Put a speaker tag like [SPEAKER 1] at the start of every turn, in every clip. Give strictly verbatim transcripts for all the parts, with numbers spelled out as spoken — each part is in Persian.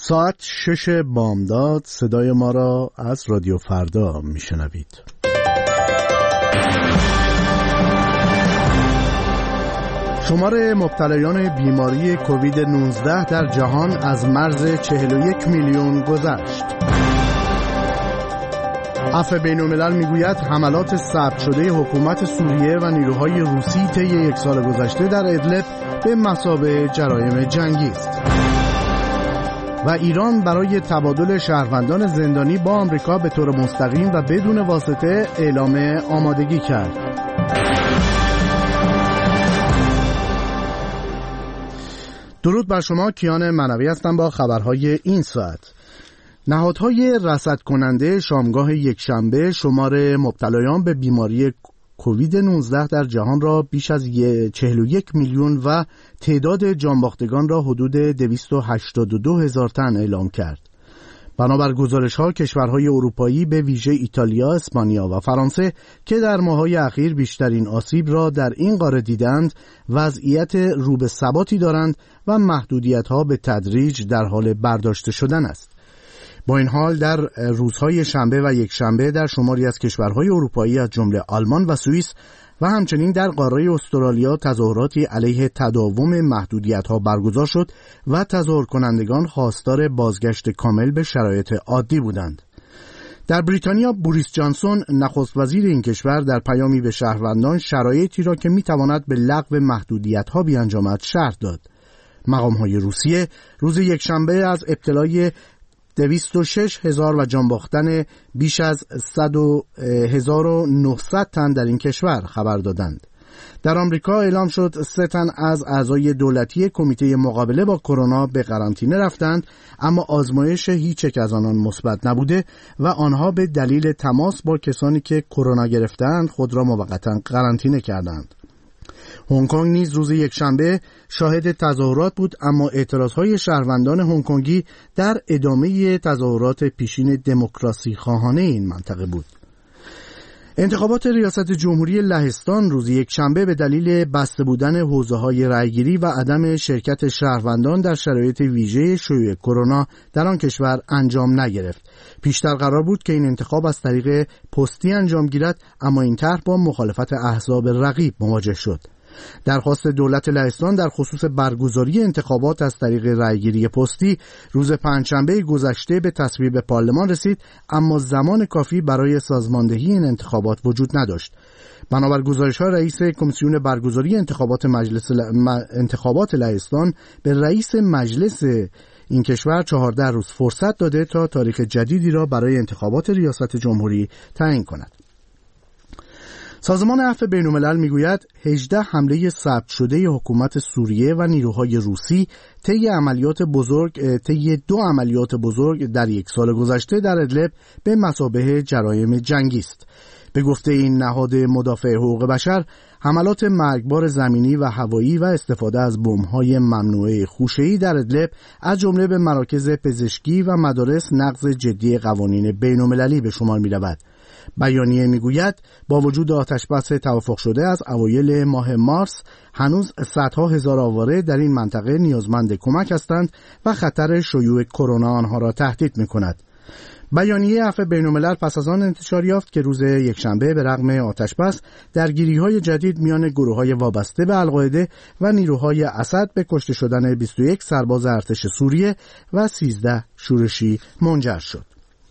[SPEAKER 1] ساعت شش بامداد صدای ما را از رادیو فردا میشنوید. شمار مبتلایان بیماری کووید نوزده در جهان از مرز چهل و یک میلیون گذشت. عفو بین‌الملل میگوید حملات ثبت شده حکومت سوریه و نیروهای روسی طی یک سال گذشته در ادلب به مثابه جرایم جنگی است. و ایران برای تبادل شهروندان زندانی با آمریکا به طور مستقیم و بدون واسطه اعلام آمادگی کرد. درود بر شما، کیان منوی هستم با خبرهای این ساعت. نهادهای رصد کننده شامگاه یکشنبه شمار مبتلایان به بیماری کووید نوزده در جهان را بیش از چهل و یک میلیون و تعداد جانباختگان را حدود دویست و هشتاد و دو هزار تن اعلام کرد. بنابر گزارش‌ها کشورهای اروپایی به ویژه ایتالیا، اسپانیا و فرانسه که در ماه‌های اخیر بیشترین آسیب را در این قاره دیدند، وضعیت رو به ثباتی دارند و محدودیت‌ها به تدریج در حال برداشته شدن است. با این حال در روزهای شنبه و یک شنبه در شماری از کشورهای اروپایی از جمله آلمان و سوئیس و همچنین در قاره استرالیا تظاهراتی علیه تداوم محدودیت‌ها برگزار شد و تظاهر کنندگان خواستار بازگشت کامل به شرایط عادی بودند. در بریتانیا بوریس جانسون نخست وزیر این کشور در پیامی به شهروندان شرایطی را که می‌تواند به لغو محدودیت‌ها بیانجامد شرح داد. مقام‌های روسیه روز یکشنبه از ابتلای دویست و شش هزار و جانباختن بیش از صد هزار و نهصد تن در این کشور خبر دادند. در آمریکا اعلام شد سه تن از اعضای دولتی کمیته مقابله با کرونا به قرنطینه رفتند، اما آزمایش هیچ یک از آنان مثبت نبوده و آنها به دلیل تماس با کسانی که کرونا گرفتند خود را موقتا قرنطینه کردند. هنگ کنگ نیز روز یکشنبه شاهد تظاهرات بود، اما اعتراضهای شهروندان هنگ کنگی در ادامه تظاهرات پیشین دموکراسی خواهانه این منطقه بود. انتخابات ریاست جمهوری لهستان روز یکشنبه به دلیل بسته بودن حوزه‌های رأیگیری و عدم شرکت شهروندان در شرایط ویژه شیوع کرونا در آن کشور انجام نگرفت. پیشتر قرار بود که این انتخاب از طریق پستی انجام گیرد، اما این طرح با مخالفت احزاب رقیب مواجه شد. درخواست دولت لهستان در خصوص برگزاری انتخابات از طریق رأیگیری پستی روز پنجشنبه گذشته به تصویب پارلمان رسید، اما زمان کافی برای سازماندهی این انتخابات وجود نداشت. بنابر گزارش‌ها رئیس کمیسیون برگزاری انتخابات مجلس ل... انتخابات لهستان به رئیس مجلس این کشور چهارده روز فرصت داده تا تاریخ جدیدی را برای انتخابات ریاست جمهوری تعیین کند. سازمان عفو بین‌الملل میگوید هجده حمله ثبت شده حکومت سوریه و نیروهای روسی طی عملیات بزرگ طی دو عملیات بزرگ در یک سال گذشته در ادلب به مثابه جرایم جنگی است. به گفته این نهاد مدافع حقوق بشر، حملات مرگبار زمینی و هوایی و استفاده از بمب‌های ممنوعه خوشه‌ای در ادلب از جمله به مراکز پزشکی و مدارس نقض جدی قوانین بین‌المللی به شمار می‌رود. بیانیه میگوید با وجود آتشبس توافق شده از اوایل ماه مارس، هنوز صدها هزار آواره در این منطقه نیازمند کمک هستند و خطر شیوع کرونا آنها را تهدید می‌کند. بیانیه عفو بین‌الملل پس از آن انتشار یافت که روز یکشنبه به رغم آتشبس درگیری‌های جدید میان گروه‌های وابسته به القاعده و نیروهای اسد به کشته شدن بیست و یک سرباز ارتش سوریه و سیزده شورشی منجر شد.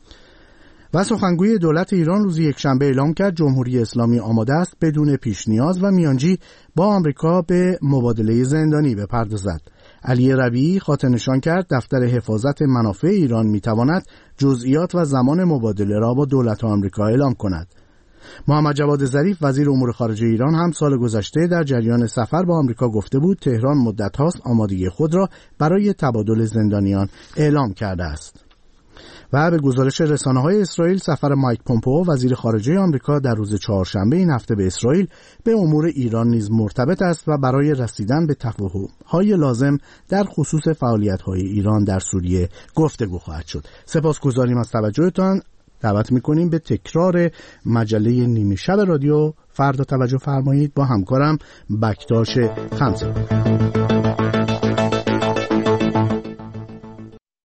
[SPEAKER 1] و سخنگوی دولت ایران روز یکشنبه اعلام کرد جمهوری اسلامی آماده است بدون پیش نیاز و میانجی با آمریکا به مبادله زندانی بپردازد. علی ربیعی خاطر نشان کرد دفتر حفاظت منافع ایران میتواند جزئیات و زمان مبادله را با دولت آمریکا اعلام کند. محمد جواد ظریف وزیر امور خارجه ایران هم سال گذشته در جریان سفر با آمریکا گفته بود تهران مدت هاست آمادگی خود را برای تبادل زندانیان اعلام کرده است. و به گزارش رسانه‌های اسرائیل، سفر مایک پومپئو وزیر خارجه آمریکا در روز چهارشنبه این هفته به اسرائیل به امور ایران نیز مرتبط است و برای رسیدن به تفاهم‌های لازم در خصوص فعالیت‌های ایران در سوریه گفتگو خواهد شد. سپاسگزاریم از توجهتان. دعوت می‌کنیم به تکرار مجله نیمه شب رادیو فردا توجه فرمایید با همکارم بکتاش خمسه.